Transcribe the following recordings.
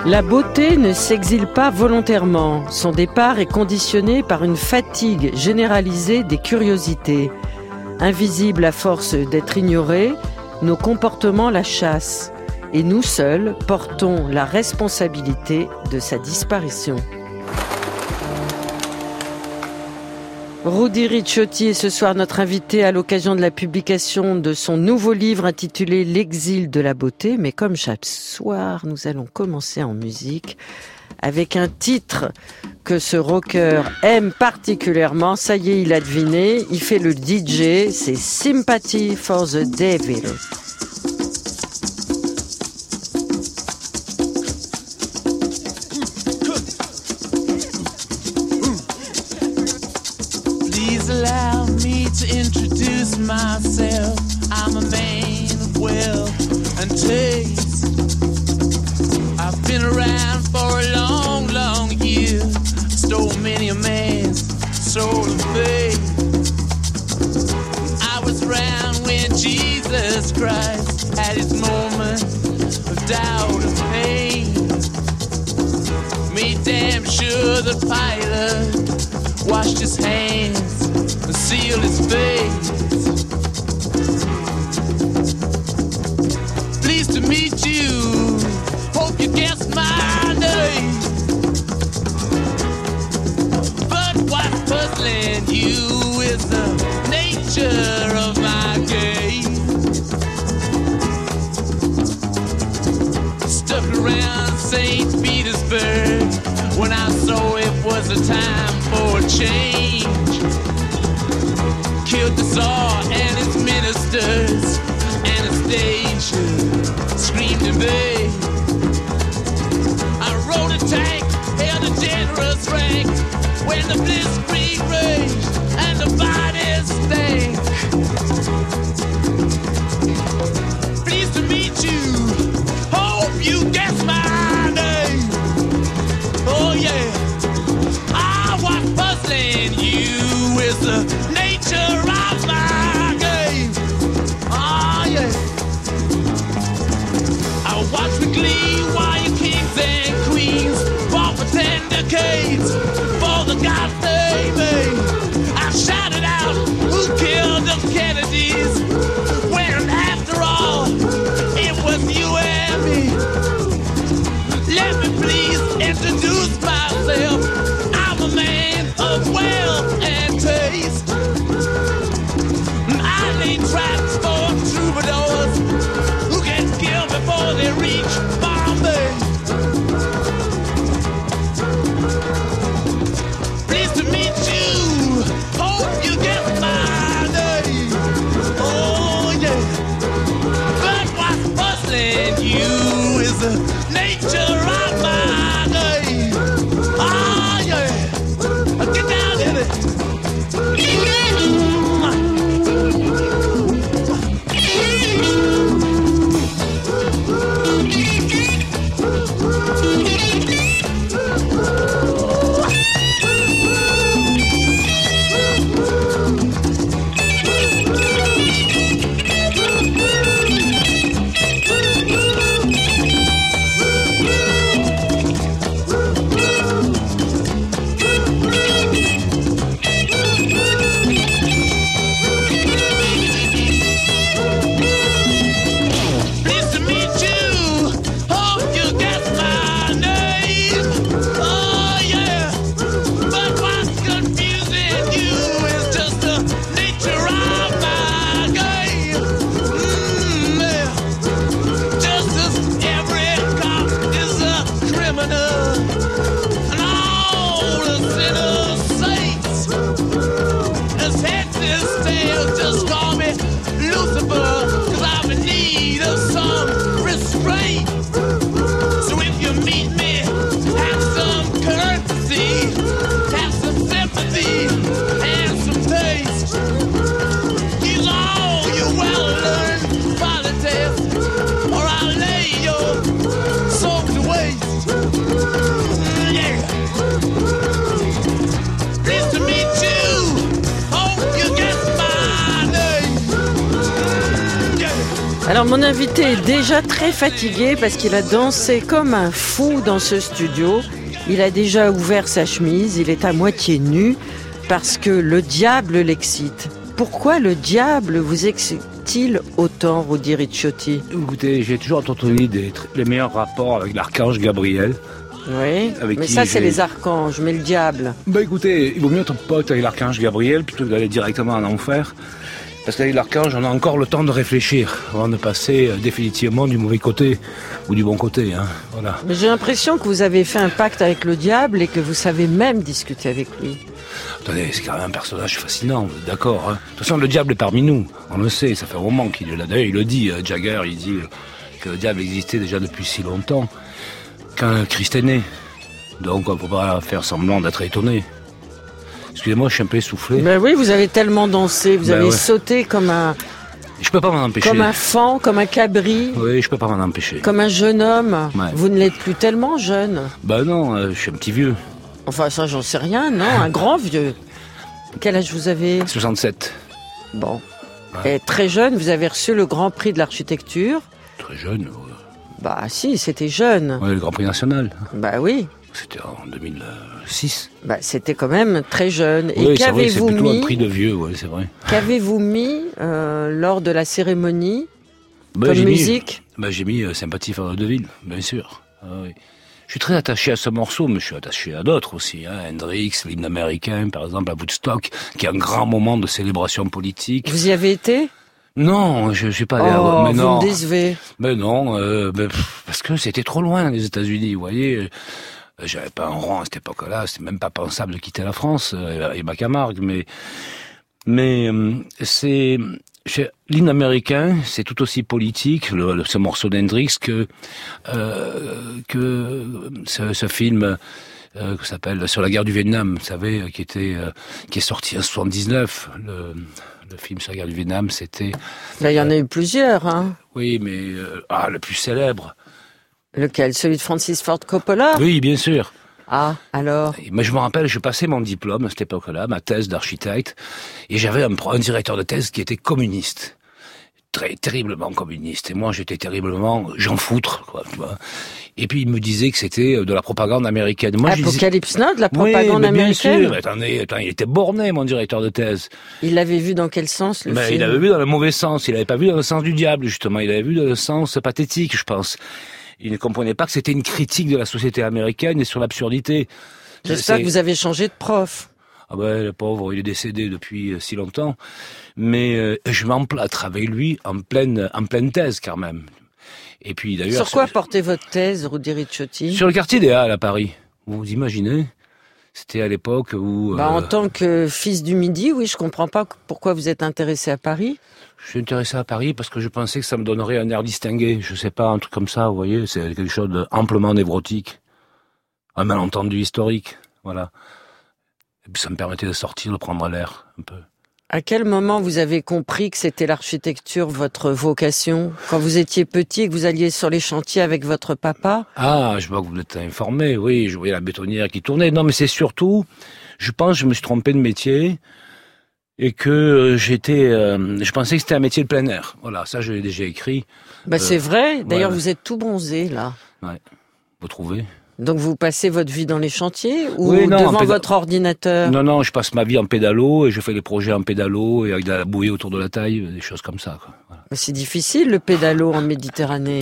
La beauté ne s'exile pas volontairement. Son départ est conditionné par une fatigue généralisée des curiosités. Invisible à force d'être ignorés, nos comportements la chassent. Et nous seuls portons la responsabilité de sa disparition. Rudy Ricciotti est ce soir notre invité à l'occasion de la publication de son nouveau livre intitulé L'exil de la beauté. Mais comme chaque soir, nous allons commencer en musique avec un titre que ce rocker aime particulièrement. Ça y est, il a deviné, il fait le DJ, c'est Sympathy for the Devil. Allow me to introduce myself. I'm a man of wealth and taste. I've been around for a long, long year. Stole many a man's soul of faith. I was around when Jesus Christ had his moment of doubt and pain. Made damn sure the Pilate washed his hands and sealed his face. Pleased to meet you. Hope you guessed my name. But what's puzzling you is the nature of my game. Stuck around St. Petersburg when I saw it was a time for a change. Killed the Tsar and his ministers. Anastasia screamed in vain. I rode a tank, held a generous rank when the blitzkrieg raged and the bodies stank. Pleased to meet you. Hope you guess my name. Oh yeah. What's puzzling you is the nature of my game. Oh yeah. I watch with glee while you kings and queens fought for 10 decades for the gods they made. I shouted out, who killed the Kennedys? When after all, it was you and me. Let me please introduce myself. I'm a man of wealth and taste. I lay traps for troubadours who get killed before they reach Bombay. Pleased to meet you. Hope you get my name. Oh yeah. But what's puzzling you is the nature of my game. Oh yeah. Get down in it. Pleased to meet you. Hope you get my name. Alors mon invité est déjà très fatigué parce qu'il a dansé comme un fou dans ce studio. Il a déjà ouvert sa chemise, il est à moitié nu parce que le diable l'excite. Pourquoi le diable vous excite-t-il autant, Rudy Ricciotti? Écoutez, j'ai toujours entretenu les meilleurs rapports avec l'archange Gabriel. Oui, mais ça c'est les archanges, mais le diable. Bah écoutez, il vaut mieux être pote avec l'archange Gabriel plutôt que d'aller directement en enfer. Parce qu'avec l'archange, on a encore le temps de réfléchir avant de passer définitivement du mauvais côté ou du bon côté. Hein. Voilà. Mais j'ai l'impression que vous avez fait un pacte avec le diable et que vous savez même discuter avec lui. Attendez, c'est quand même un personnage fascinant, d'accord. Hein. De toute façon, le diable est parmi nous, on le sait, ça fait un moment qu'il est là. D'ailleurs, il le dit, Jagger, il dit que le diable existait déjà depuis si longtemps, quand Christ est né. Donc on ne peut pas faire semblant d'être étonné. Excusez-moi, je suis un peu essoufflé. Ben oui, vous avez tellement dansé, vous avez sauté comme un... Je peux pas m'en empêcher. Comme un fan, comme un cabri. Oui, je peux pas m'en empêcher. Comme un jeune homme. Ouais. Vous ne l'êtes plus tellement jeune. Ben non, je suis un petit vieux. Enfin, ça, j'en sais rien, non, un grand vieux. Quel âge vous avez? 67. Bon. Ouais. Et très jeune, vous avez reçu le Grand Prix de l'architecture. Très jeune, Bah si, c'était jeune. Ouais, le Grand Prix national. Bah oui. C'était en 2006. Bah c'était quand même très jeune. Oui, et qu'avez-vous mis? C'est plutôt un prix de vieux, ouais, c'est vrai. Qu'avez-vous mis lors de la cérémonie comme musique? J'ai mis Sympathie for the Devil, bien sûr. Ah, oui. Je suis très attaché à ce morceau, mais je suis attaché à d'autres aussi. Hein. Hendrix, l'hymne américain, par exemple, à Woodstock, qui est un grand moment de célébration politique. Vous y avez été? Non, je suis pas allé à... mais vous non. me décevez. Mais non, parce que c'était trop loin, les États-Unis, vous voyez. J'avais pas un rang à cette époque-là, c'était même pas pensable de quitter la France et ma Camargue, mais c'est l'hymne américain, c'est tout aussi politique, ce morceau d'Hendrix que ce film qui s'appelle Sur la guerre du Vietnam, vous savez, qui est sorti en 79. Le film sur la guerre du Vietnam, c'était... Là, il y en a eu plusieurs, hein. Oui, mais le plus célèbre. Lequel? Celui de Francis Ford Coppola? Oui, bien sûr. Ah, alors? Mais je me rappelle, je passais mon diplôme à cette époque-là, ma thèse d'architecte, et j'avais un directeur de thèse qui était communiste. Terriblement communiste. Et moi, j'étais terriblement j'en foutre, quoi, tu vois. Et puis, il me disait que c'était de la propagande américaine. Moi, Apocalypse Now, de la propagande américaine? Bien sûr. Attendez, il était borné, mon directeur de thèse. Il l'avait vu dans quel sens, le film? Il l'avait vu dans le mauvais sens. Il l'avait pas vu dans le sens du diable, justement. Il l'avait vu dans le sens pathétique, je pense. Il ne comprenait pas que c'était une critique de la société américaine et sur l'absurdité. J'espère que vous avez changé de prof. Ah ben, le pauvre, il est décédé depuis si longtemps. Mais je m'emplâtre avec lui en pleine thèse, quand même. Et puis, d'ailleurs... Sur quoi portait votre thèse, Rudy Ricciotti? Sur le quartier des Halles, à Paris. Vous vous imaginez? C'était à l'époque où... En tant que fils du Midi, oui, je comprends pas pourquoi vous êtes intéressé à Paris. Je suis intéressé à Paris parce que je pensais que ça me donnerait un air distingué. Je sais pas, un truc comme ça, vous voyez, c'est quelque chose d'amplement névrotique. Un malentendu historique, voilà. Et puis ça me permettait de sortir, de prendre l'air, un peu. À quel moment vous avez compris que c'était l'architecture, votre vocation? Quand vous étiez petit et que vous alliez sur les chantiers avec votre papa? Ah, je vois que vous êtes informé, oui, je voyais la bétonnière qui tournait. Non, mais c'est surtout, je pense que je me suis trompé de métier et que je pensais que c'était un métier de plein air. Voilà, ça je l'ai déjà écrit. C'est vrai, d'ailleurs ouais. vous êtes tout bronzé là. Ouais, vous trouvez? Donc vous passez votre vie dans les chantiers ou oui, non, devant votre ordinateur? Non, je passe ma vie en pédalo et je fais les projets en pédalo et avec de la bouée autour de la taille, des choses comme ça, quoi. Voilà. C'est difficile le pédalo en Méditerranée.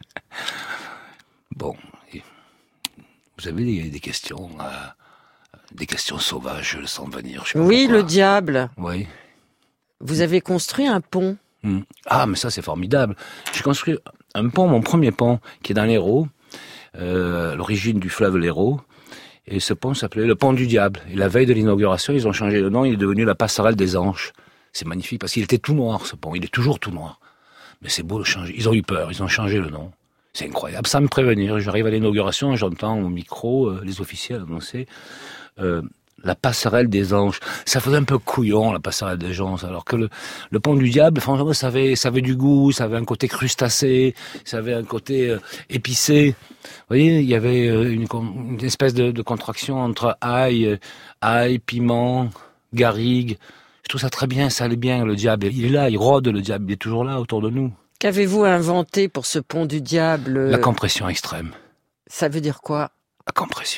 Bon, vous avez des questions sauvages, je le sens venir. Je sais pas oui, pourquoi. le diable. Oui. Vous avez construit un pont. Ah, mais ça c'est formidable. J'ai construit un pont, mon premier pont, qui est dans l'Hérault. L'origine du fleuve l'Hérault, et ce pont s'appelait le pont du diable. Et la veille de l'inauguration, ils ont changé le nom, il est devenu la passerelle des anges. C'est magnifique, parce qu'il était tout noir, ce pont, il est toujours tout noir. Mais c'est beau de changer, ils ont eu peur, ils ont changé le nom. C'est incroyable, sans me prévenir. J'arrive à l'inauguration, j'entends au micro les officiels annoncer la passerelle des anges. Ça faisait un peu couillon, la passerelle des anges, alors que le pont du diable, franchement, ça avait du goût, ça avait un côté crustacé, ça avait un côté épicé. Vous voyez, il y avait une espèce de contraction entre ail, piment, garrigue. Je trouve ça très bien, ça allait bien, le diable. Il est là, il rôde, le diable, il est toujours là, autour de nous. Qu'avez-vous inventé pour ce pont du diable? La compression extrême. Ça veut dire quoi? La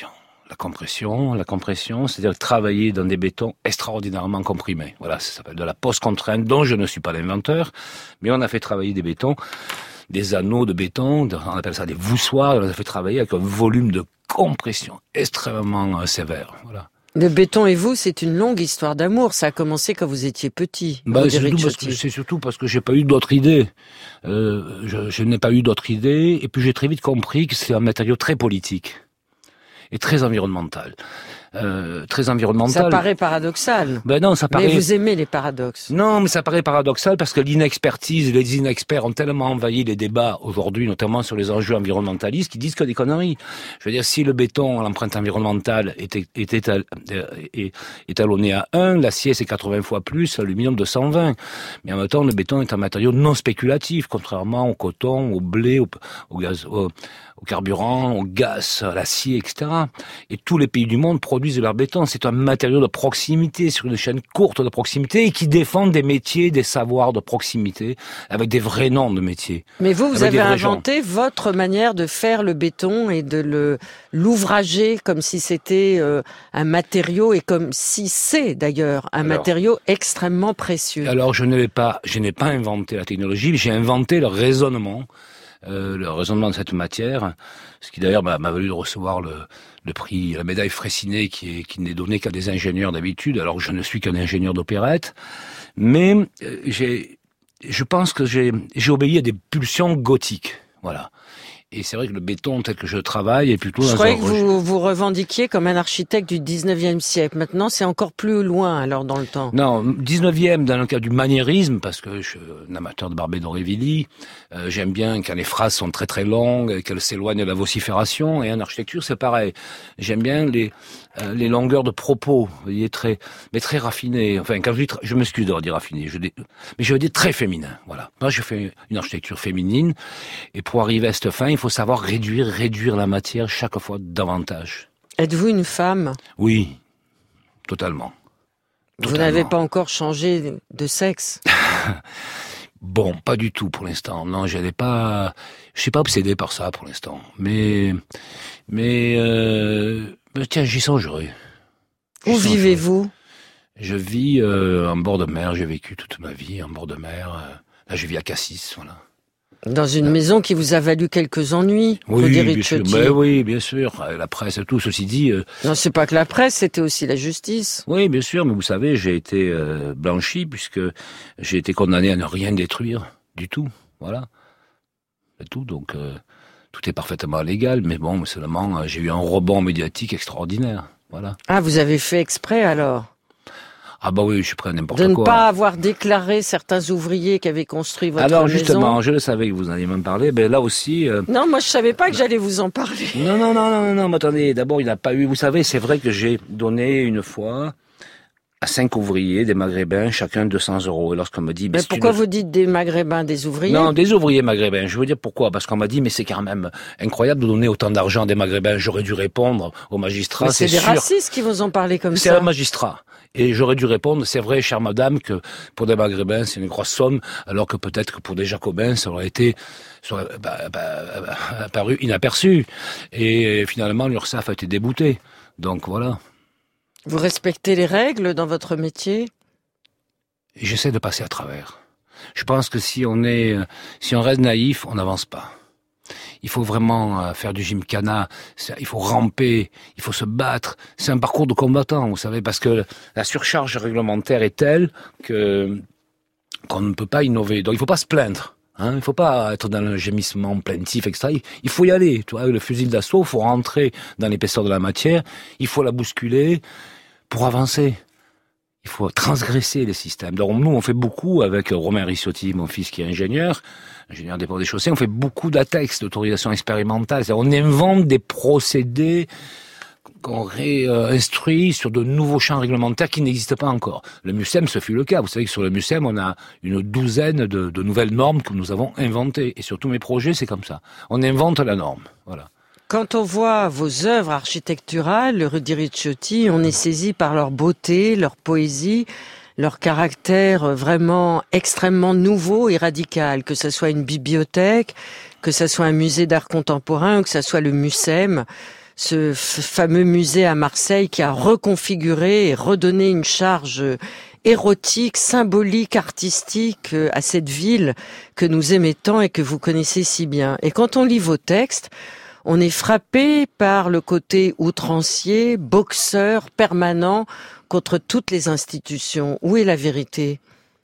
compression, c'est-à-dire travailler dans des bétons extraordinairement comprimés. Voilà, ça s'appelle de la post-contrainte, dont je ne suis pas l'inventeur, mais on a fait travailler des bétons, des anneaux de béton, on appelle ça des voussoirs, et on a fait travailler avec un volume de compression extrêmement sévère. Voilà. Le béton et vous, c'est une longue histoire d'amour. Ça a commencé quand vous étiez petit. C'est surtout parce que j'ai pas eu d'autres idées. Je n'ai pas eu d'autres idées, et puis j'ai très vite compris que c'est un matériau très politique et très environnemental. Ça paraît paradoxal. Ben non, ça paraît. Mais vous aimez les paradoxes. Non, mais ça paraît paradoxal parce que l'inexpertise, les inexperts ont tellement envahi les débats aujourd'hui, notamment sur les enjeux environnementalistes, qui disent que des conneries. Je veux dire, si le béton, l'empreinte environnementale est étalonné à 1, l'acier c'est 80 fois plus, l'aluminium 220. Mais en même temps, le béton est un matériau non spéculatif, contrairement au coton, au blé, au gaz, au carburant, au gaz, à l'acier, etc. Et tous les pays du monde produisent de leur béton. C'est un matériau de proximité, sur une chaîne courte de proximité, et qui défend des métiers, des savoirs de proximité, avec des vrais noms de métiers. Mais vous avez inventé votre manière de faire le béton et de l'ouvrager comme si c'était un matériau, et comme si c'est d'ailleurs un matériau extrêmement précieux. Alors je n'ai pas inventé la technologie, mais j'ai inventé le raisonnement de cette matière, ce qui d'ailleurs m'a valu de recevoir le prix, la médaille Fraissinet, qui n'est donnée qu'à des ingénieurs d'habitude, alors que je ne suis qu'un ingénieur d'opérette. Mais je pense que j'ai obéi à des pulsions gothiques, voilà. Et c'est vrai que le béton tel que je travaille est plutôt... Je croyais que vous revendiquiez comme un architecte du 19e siècle. Maintenant, c'est encore plus loin, alors, dans le temps. Non, 19e dans le cas du maniérisme, parce que je suis un amateur de Barbé d'Aurevilly. J'aime bien quand les phrases sont très très longues, qu'elles s'éloignent de la vocifération. Et en architecture, c'est pareil. J'aime bien les longueurs de propos, vous voyez, très raffinées. Enfin, quand je m'excuse de dire raffiné, mais je veux dire très féminin. Voilà. Moi, je fais une architecture féminine, et pour arriver à cette fin, il faut savoir réduire la matière chaque fois davantage. Êtes-vous une femme? Oui, totalement. Vous n'avez pas encore changé de sexe? Bon, pas du tout pour l'instant. Non, je suis pas obsédé par ça pour l'instant. Mais tiens, j'y songerai. Où vivez-vous? Je vis en bord de mer. J'ai vécu toute ma vie en bord de mer. Là, je vis à Cassis, voilà. Dans une maison qui vous a valu quelques ennuis, oui, bien sûr. Mais oui, bien sûr. La presse et tout, ceci dit... Non, c'est pas que la presse, c'était aussi la justice. Oui, bien sûr, mais vous savez, j'ai été blanchi puisque j'ai été condamné à ne rien détruire du tout. Voilà. C'est tout, donc tout est parfaitement légal, mais bon, seulement j'ai eu un rebond médiatique extraordinaire. Voilà. Ah, vous avez fait exprès alors? Ah bah oui, je suis prêt à n'importe quoi. De ne pas avoir déclaré certains ouvriers qui avaient construit votre maison. Alors justement, je le savais que vous alliez m'en parler, mais là aussi... Non, moi je savais pas que j'allais vous en parler. Non, mais attendez, d'abord il n'a pas eu... Vous savez, c'est vrai que j'ai donné une fois à 5 ouvriers, des Maghrébins, chacun 200 €. Et lorsqu'on me dit... Mais pourquoi vous dites des Maghrébins, des ouvriers? Non, des ouvriers maghrébins. Je veux dire pourquoi? Parce qu'on m'a dit, mais c'est quand même incroyable de donner autant d'argent à des Maghrébins. J'aurais dû répondre aux magistrats, c'est des racistes qui vous ont parlé comme ça. C'est un magistrat. Et j'aurais dû répondre, c'est vrai, chère madame, que pour des Maghrébins, c'est une grosse somme, alors que peut-être que pour des Jacobins, ça aurait apparu inaperçu. Et finalement, l'URSSAF a été débouté. Donc voilà. Vous respectez les règles dans votre métier? Et j'essaie de passer à travers. Je pense que si on reste naïf, on n'avance pas. Il faut vraiment faire du gymkhana, il faut ramper, il faut se battre. C'est un parcours de combattant, vous savez, parce que la surcharge réglementaire est telle qu'on ne peut pas innover. Donc il ne faut pas se plaindre. Il ne faut pas être dans le gémissement plaintif, etc. Il faut y aller. Tu vois, avec le fusil d'assaut, il faut rentrer dans l'épaisseur de la matière, il faut la bousculer pour avancer. Il faut transgresser les systèmes. Donc nous, on fait beaucoup avec Romain Ricciotti, mon fils qui est ingénieur des ponts et des chaussées, on fait beaucoup d'ATEX, d'autorisation expérimentale. On invente des procédés qu'on réinstruit sur de nouveaux champs réglementaires qui n'existent pas encore. Le MUSEM, ce fut le cas. Vous savez que sur le MUSEM, on a une douzaine de nouvelles normes que nous avons inventées. Et sur tous mes projets, c'est comme ça. On invente la norme. Voilà. Quand on voit vos œuvres architecturales, le Rudy Ricciotti, on est saisi par leur beauté, leur poésie. leur caractère vraiment extrêmement nouveau et radical, que ce soit une bibliothèque, que ce soit un musée d'art contemporain ou que ce soit le MUSEM, ce fameux musée à Marseille qui a reconfiguré et redonné une charge érotique, symbolique, artistique à cette ville que nous aimons tant et que vous connaissez si bien. Et quand on lit vos textes, on est frappé par le côté outrancier, boxeur, permanent contre toutes les institutions. Où est la vérité ?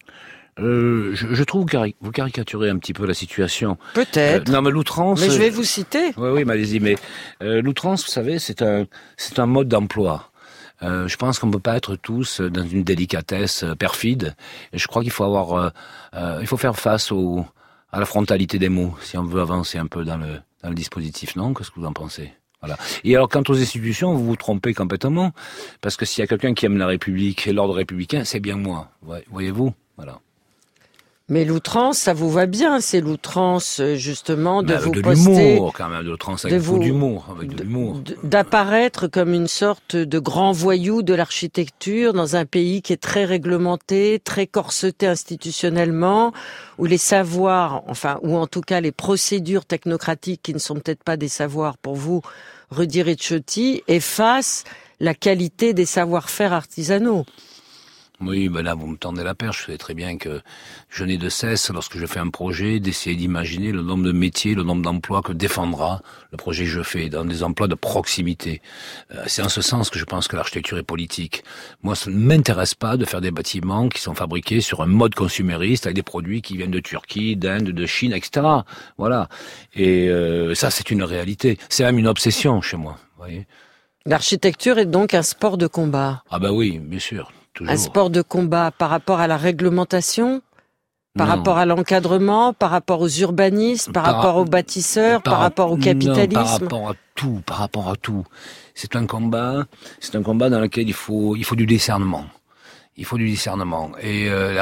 Je trouve que vous caricaturez un petit peu la situation. Peut-être. Non, mais l'outrance... Mais je vais vous citer. Oui, mais allez-y. Mais l'outrance, vous savez, c'est un mode d'emploi. Je pense qu'on ne peut pas être tous dans une délicatesse perfide. Et je crois qu'il faut il faut faire face à la frontalité des mots, si on veut avancer un peu dans le dispositif. Non ? Qu'est-ce que vous en pensez ? Voilà. Et alors, quant aux institutions, vous vous trompez complètement. Parce que s'il y a quelqu'un qui aime la République et l'ordre républicain, c'est bien moi. Voyez-vous ? Voilà. Mais l'outrance, ça vous va bien, c'est l'outrance justement de vous poster... de l'humour quand même, de l'outrance avec beaucoup d'humour. D'apparaître comme une sorte de grand voyou de l'architecture dans un pays qui est très réglementé, très corseté institutionnellement, où les savoirs, ou en tout cas les procédures technocratiques qui ne sont peut-être pas des savoirs pour vous, Rudy Ricciotti, effacent la qualité des savoir-faire artisanaux. Oui, ben là, vous me tendez la perche. Je sais très bien que je n'ai de cesse, lorsque je fais un projet, d'essayer d'imaginer le nombre de métiers, le nombre d'emplois que défendra le projet que je fais, dans des emplois de proximité. C'est en ce sens que je pense que l'architecture est politique. Moi, ça ne m'intéresse pas de faire des bâtiments qui sont fabriqués sur un mode consumériste, avec des produits qui viennent de Turquie, d'Inde, de Chine, etc. Voilà. Et ça, c'est une réalité. C'est même une obsession chez moi, vous voyez. L'architecture est donc un sport de combat. Ah ben oui, bien sûr. Toujours. Un sport de combat par rapport à la réglementation, par rapport à l'encadrement, par rapport aux urbanistes, par rapport aux bâtisseurs, par rapport au capitalisme. Par rapport à tout. C'est un combat dans lequel il faut du discernement. Il faut du discernement. Et la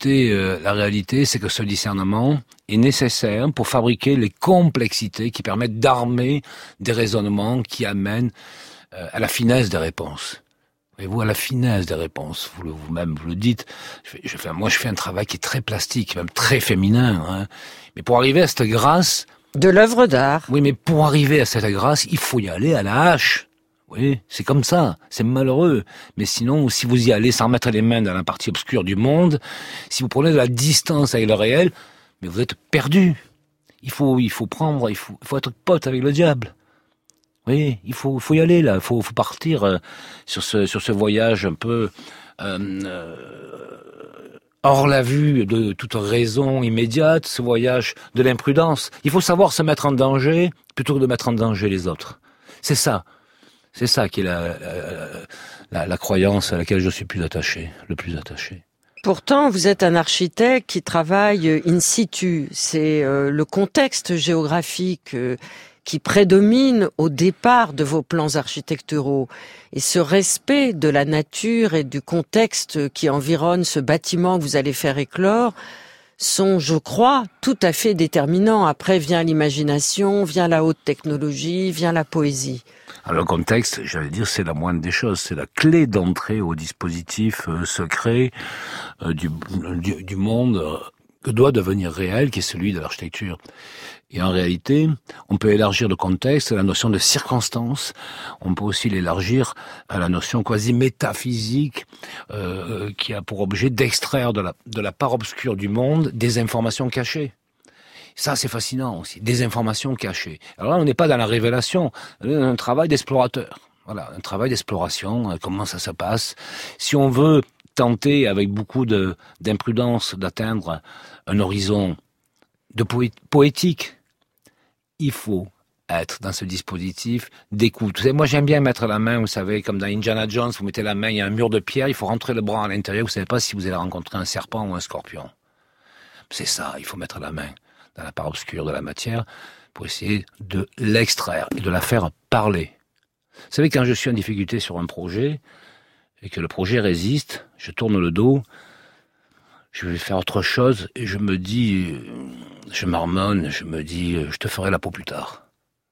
réalité, c'est que ce discernement est nécessaire pour fabriquer les complexités qui permettent d'armer des raisonnements qui amènent à la finesse des réponses. Voyez-vous, à la finesse des réponses. Vous-même, vous le dites. Moi, je fais un travail qui est très plastique, même très féminin, hein. Mais pour arriver à cette grâce... De l'œuvre d'art. Oui, mais pour arriver à cette grâce, il faut y aller à la hache. Oui, c'est comme ça. C'est malheureux. Mais sinon, si vous y allez sans mettre les mains dans la partie obscure du monde, si vous prenez de la distance avec le réel, mais vous êtes perdu. Il faut être pote avec le diable. Oui, il faut y aller là. Faut partir sur ce voyage un peu hors la vue de toute raison immédiate, ce voyage de l'imprudence. Il faut savoir se mettre en danger plutôt que de mettre en danger les autres. C'est ça qui est la croyance à laquelle je suis le plus attaché. Pourtant, vous êtes un architecte qui travaille in situ. C'est le contexte géographique qui prédomine au départ de vos plans architecturaux. Et ce respect de la nature et du contexte qui environne ce bâtiment que vous allez faire éclore sont, je crois, tout à fait déterminants. Après vient l'imagination, vient la haute technologie, vient la poésie. Alors, le contexte, j'allais dire, c'est la moindre des choses. C'est la clé d'entrée au dispositif secret du monde que doit devenir réel, qui est celui de l'architecture. Et en réalité, on peut élargir le contexte à la notion de circonstance. On peut aussi l'élargir à la notion quasi métaphysique qui a pour objet d'extraire de la part obscure du monde des informations cachées. Ça, c'est fascinant aussi, des informations cachées. Alors là, on n'est pas dans la révélation, on est dans un travail d'explorateur. Voilà, un travail d'exploration, comment ça se passe. Si on veut tenter avec beaucoup d'imprudence d'atteindre un horizon de poétique, il faut être dans ce dispositif d'écoute. Vous savez, moi, j'aime bien mettre la main, vous savez, comme dans Indiana Jones, vous mettez la main, il y a un mur de pierre, il faut rentrer le bras à l'intérieur, vous savez pas si vous allez rencontrer un serpent ou un scorpion. C'est ça, il faut mettre la main dans la part obscure de la matière pour essayer de l'extraire et de la faire parler. Vous savez, quand je suis en difficulté sur un projet et que le projet résiste, je tourne le dos, je vais faire autre chose et je me dis, je marmonne, je me dis, je te ferai la peau plus tard.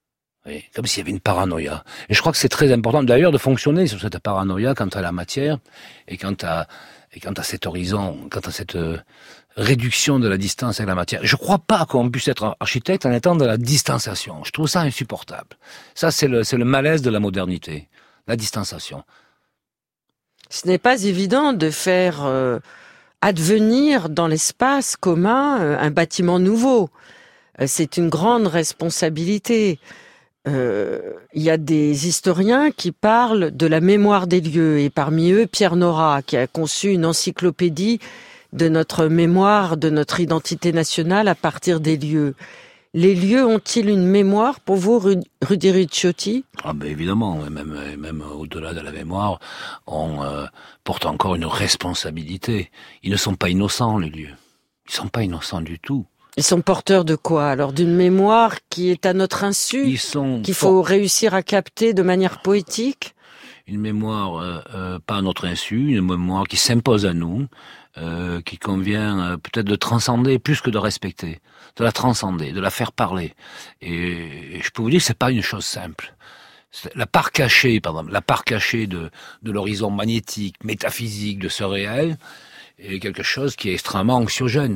Oui, comme s'il y avait une paranoïa. Et je crois que c'est très important d'ailleurs de fonctionner sur cette paranoïa quant à la matière et quant à cet horizon, quant à cette réduction de la distance avec la matière. Je crois pas qu'on puisse être architecte en étant dans la distanciation. Je trouve ça insupportable. Ça, c'est le malaise de la modernité. La distanciation. Ce n'est pas évident de faire advenir dans l'espace commun un bâtiment nouveau. C'est une grande responsabilité. Il y a des historiens qui parlent de la mémoire des lieux, et parmi eux Pierre Nora, qui a conçu une encyclopédie de notre mémoire, de notre identité nationale à partir des lieux. Les lieux ont-ils une mémoire pour vous, Rudy Ricciotti ? Ah ben évidemment, même au-delà de la mémoire, on porte encore une responsabilité. Ils ne sont pas innocents, les lieux. Ils sont pas innocents du tout. Ils sont porteurs de quoi alors ? D'une mémoire qui est à notre insu, qu'il faut réussir à capter de manière poétique ? Une mémoire pas à notre insu, une mémoire qui s'impose à nous, qui convient peut-être de transcender plus que de respecter, de la transcender, de la faire parler. Et je peux vous dire que c'est pas une chose simple. La part cachée, par exemple, la part cachée de l'horizon magnétique, métaphysique de ce réel, est quelque chose qui est extrêmement anxiogène.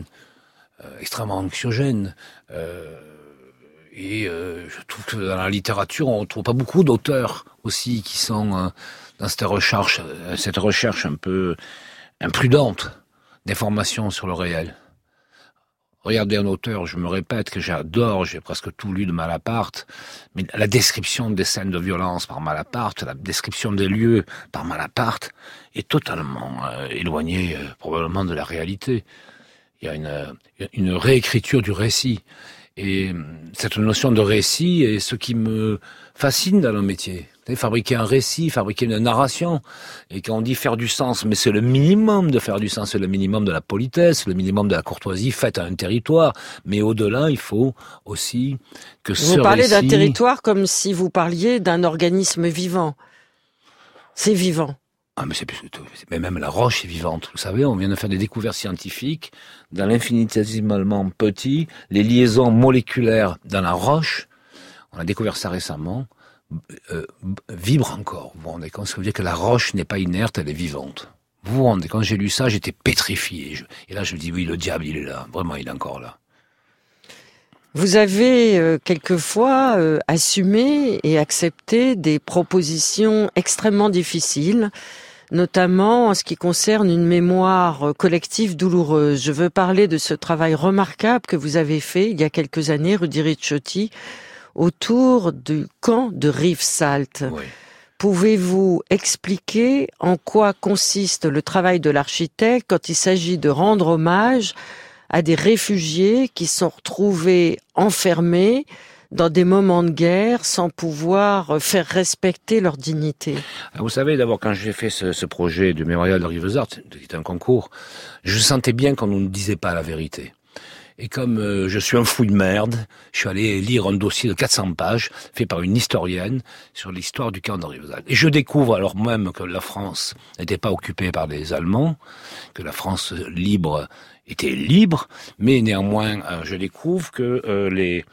Je trouve que dans la littérature, on ne trouve pas beaucoup d'auteurs aussi qui sont dans cette recherche un peu imprudente d'informations sur le réel. Regardez un auteur, je me répète que j'adore, j'ai presque tout lu de Malaparte, mais la description des scènes de violence par Malaparte, la description des lieux par Malaparte est totalement éloignée probablement de la réalité. Il y a une réécriture du récit. Et cette notion de récit est ce qui me fascine dans le métier. Fabriquer un récit, fabriquer une narration. Et quand on dit faire du sens, mais c'est le minimum de faire du sens, c'est le minimum de la politesse, le minimum de la courtoisie faite à un territoire. Mais au-delà, il faut aussi que ce récit... Vous parlez d'un territoire comme si vous parliez d'un organisme vivant. C'est vivant. Ah, mais c'est plus que tout. Mais même la roche est vivante. Vous savez, on vient de faire des découvertes scientifiques dans l'infinitésimalement petit, les liaisons moléculaires dans la roche. On a découvert ça récemment. Vibre encore. Vous vous rendez compte, ça veut dire que la roche n'est pas inerte, elle est vivante. Vous vous rendez compte, quand j'ai lu ça, j'étais pétrifié. Et là, je me dis, oui, le diable, il est là. Vraiment, il est encore là. Vous avez quelquefois assumé et accepté des propositions extrêmement difficiles, notamment en ce qui concerne une mémoire collective douloureuse. Je veux parler de ce travail remarquable que vous avez fait il y a quelques années, Rudy Ricciotti, autour du camp de Rivesaltes. Oui. Pouvez-vous expliquer en quoi consiste le travail de l'architecte quand il s'agit de rendre hommage à des réfugiés qui sont retrouvés enfermés dans des moments de guerre sans pouvoir faire respecter leur dignité? Vous savez, d'abord, quand j'ai fait ce projet de mémorial de Rivesaltes, qui était un concours, je sentais bien qu'on ne nous disait pas la vérité. Et comme je suis un fou de merde, je suis allé lire un dossier de 400 pages fait par une historienne sur l'histoire du camp de Rivesaltes. Et je découvre alors même que la France n'était pas occupée par les Allemands, que la France libre était libre, mais néanmoins je découvre que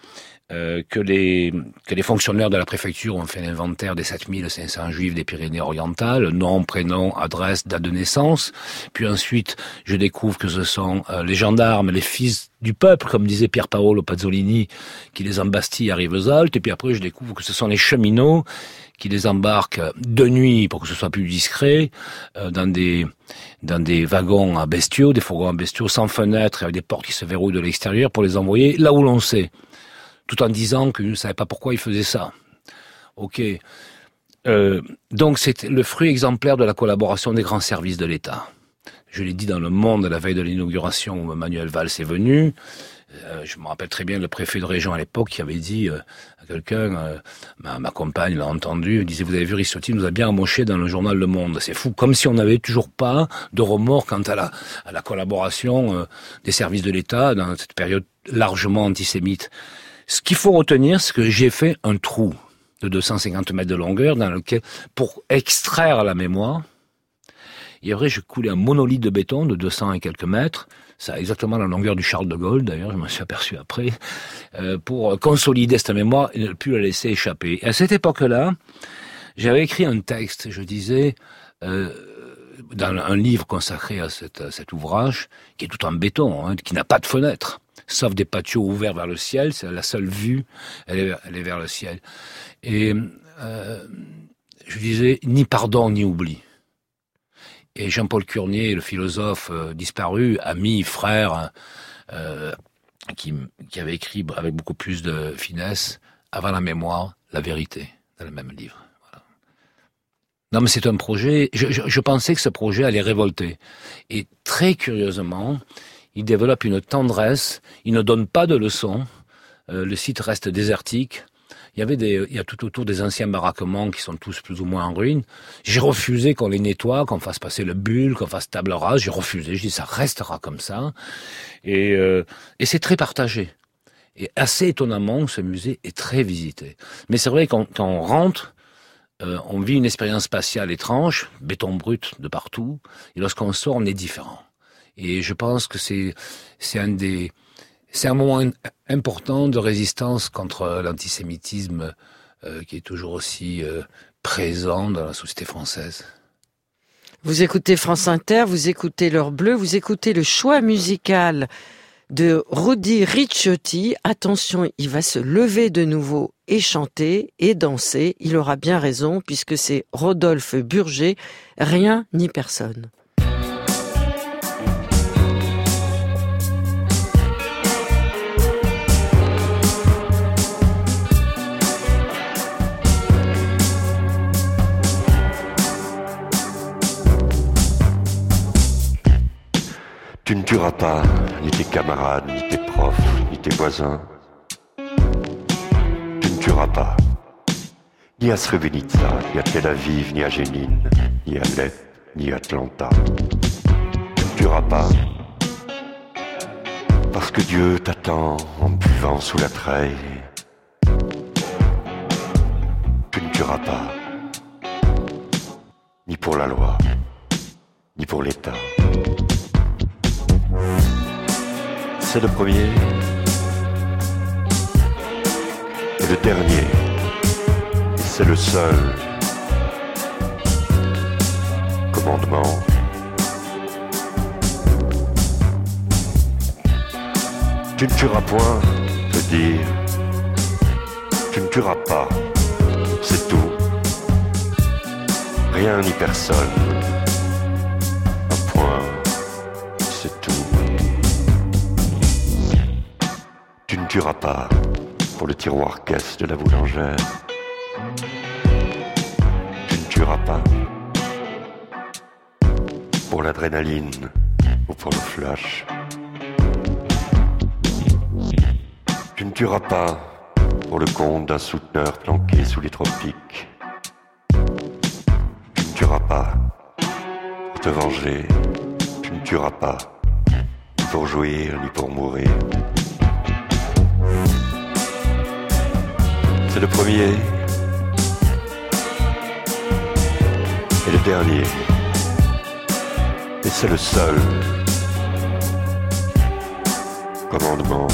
les fonctionnaires de la préfecture ont fait l'inventaire des 7500 juifs des Pyrénées-Orientales, nom, prénom, adresse, date de naissance. Puis ensuite, je découvre que ce sont les gendarmes, les fils du peuple, comme disait Pier Paolo Pasolini, qui les embastillent à Rivesaltes. Et puis après, je découvre que ce sont les cheminots qui les embarquent de nuit pour que ce soit plus discret, dans des wagons à bestiaux, des fourgons à bestiaux sans fenêtres, avec des portes qui se verrouillent de l'extérieur pour les envoyer là où l'on sait. Tout en disant qu'ils ne savaient pas pourquoi ils faisaient ça. Ok. Donc c'est le fruit exemplaire de la collaboration des grands services de l'État. Je l'ai dit dans Le Monde la veille de l'inauguration où Manuel Valls est venu. Je me rappelle très bien le préfet de région à l'époque qui avait dit à quelqu'un, ma compagne l'a entendu, il disait, vous avez vu, Ricciotti nous a bien amoché dans le journal Le Monde. C'est fou, comme si on n'avait toujours pas de remords quant à la collaboration des services de l'État dans cette période largement antisémite. Ce qu'il faut retenir, c'est que j'ai fait un trou de 250 mètres de longueur dans lequel, pour extraire la mémoire, Et après, je coulais un monolithe de béton de 200 et quelques mètres. Ça a exactement la longueur du Charles de Gaulle, d'ailleurs, je m'en suis aperçu après, pour consolider cette mémoire et ne plus la laisser échapper. Et à cette époque-là, j'avais écrit un texte, je disais, dans un livre consacré à cet ouvrage, qui est tout en béton, hein, qui n'a pas de fenêtre, sauf des patios ouverts vers le ciel, c'est la seule vue, elle est vers le ciel. Et je disais, ni pardon, ni oubli. Et Jean-Paul Curnier, le philosophe disparu, ami, frère, qui avait écrit avec beaucoup plus de finesse, avant la mémoire, la vérité, dans le même livre. Voilà. Non, mais c'est un projet, je pensais que ce projet allait révolter. Et très curieusement, il développe une tendresse, il ne donne pas de leçons, le site reste désertique. Il y a tout autour des anciens baraquements qui sont tous plus ou moins en ruine. J'ai refusé qu'on les nettoie, qu'on fasse passer le bulle, qu'on fasse table rase. J'ai refusé. J'ai dit ça restera comme ça. Et c'est très partagé. Et assez étonnamment, ce musée est très visité. Mais c'est vrai quand on rentre, on vit une expérience spatiale étrange, béton brut de partout. Et lorsqu'on sort, on est différent. Et je pense que c'est un moment important de résistance contre l'antisémitisme qui est toujours aussi présent dans la société française. Vous écoutez France Inter, vous écoutez L'Heure Bleue, vous écoutez le choix musical de Rudy Ricciotti. Attention, il va se lever de nouveau et chanter et danser. Il aura bien raison puisque c'est Rodolphe Burger, Rien ni personne. Tu ne tueras pas ni tes camarades, ni tes profs, ni tes voisins. Tu ne tueras pas ni à Srebrenica, ni à Tel Aviv, ni à Jénine, ni à Alep, ni à Atlanta. Tu ne tueras pas parce que Dieu t'attend en buvant sous la treille. Tu ne tueras pas ni pour la loi, ni pour l'État. C'est le premier et le dernier, et c'est le seul commandement. Tu ne tueras point, veut dire, tu ne tueras pas, c'est tout. Rien ni personne, un point, c'est tout. Tu ne tueras pas pour le tiroir-caisse de la boulangère. Tu ne tueras pas pour l'adrénaline ou pour le flash. Tu ne tueras pas pour le compte d'un souteneur planqué sous les tropiques. Tu ne tueras pas pour te venger. Tu ne tueras pas ni pour jouir ni pour mourir. C'est le premier et le dernier, et c'est le seul commandement.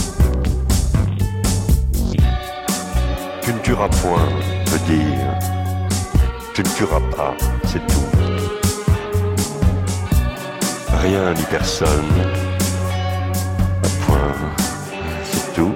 Tu ne tueras point, veut dire, tu ne tueras pas, c'est tout. Rien ni personne, un point, c'est tout.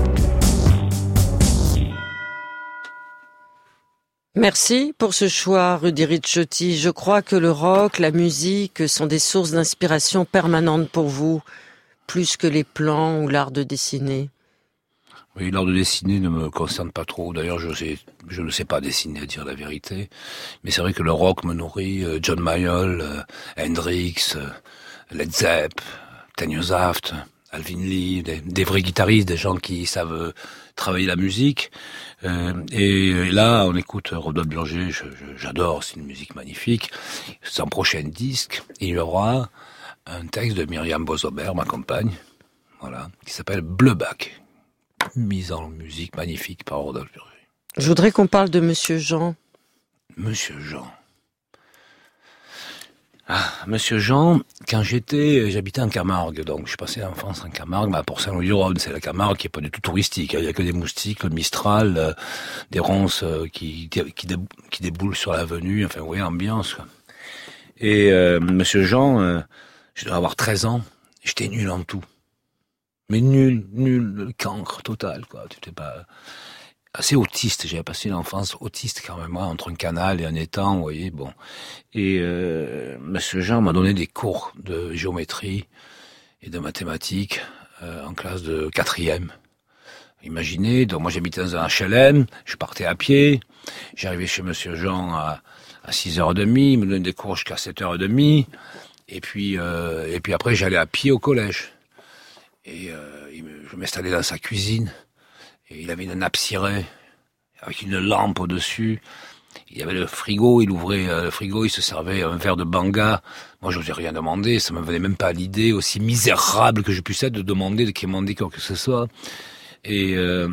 Merci pour ce choix, Rudy Ricciotti. Je crois que le rock, la musique sont des sources d'inspiration permanentes pour vous, plus que les plans ou l'art de dessiner. Oui, l'art de dessiner ne me concerne pas trop. D'ailleurs, je ne sais pas dessiner, à dire la vérité. Mais c'est vrai que le rock me nourrit. John Mayall, Hendrix, Led Zepp, Tanya Zaft, Alvin Lee, des vrais guitaristes, des gens qui savent travailler la musique. Et là, on écoute Rodolphe Burger, j'adore, c'est une musique magnifique. Son prochain disque, il y aura un texte de Myriam Bozober, ma compagne, voilà, qui s'appelle Bleubac, mise en musique magnifique par Rodolphe Burger. Je voudrais qu'on parle de Monsieur Jean. Monsieur Jean. Monsieur Jean, quand j'habitais en Camargue, donc je passais l'enfance en Camargue, à Port-Saint-Louis-du-Rhône, c'est la Camargue qui est pas du tout touristique, il y a que des moustiques, le Mistral, des ronces qui déboulent sur l'avenue, enfin, vous voyez, ambiance, quoi. Et Monsieur Jean, je devais avoir 13 ans, j'étais nul en tout. Mais nul, le cancre total, quoi. C'était pas assez autiste. J'avais passé une enfance autiste quand même, entre un canal et un étang, vous voyez, bon. Et Monsieur Jean m'a donné des cours de géométrie et de mathématiques en classe de 4e. Imaginez, donc moi j'habitais dans un HLM, je partais à pied, j'arrivais chez Monsieur Jean à 6h30, il me donnait des cours jusqu'à 7h30, et puis après j'allais à pied au collège. Et je m'installais dans sa cuisine, et il avait une nappe cirée, avec une lampe au-dessus. Il y avait le frigo, il ouvrait le frigo, il se servait un verre de banga. Moi, je n'osais rien demander, ça me venait même pas à l'idée, aussi misérable que je puisse être, de demander, qu'il m'en dise quoi que ce soit. Et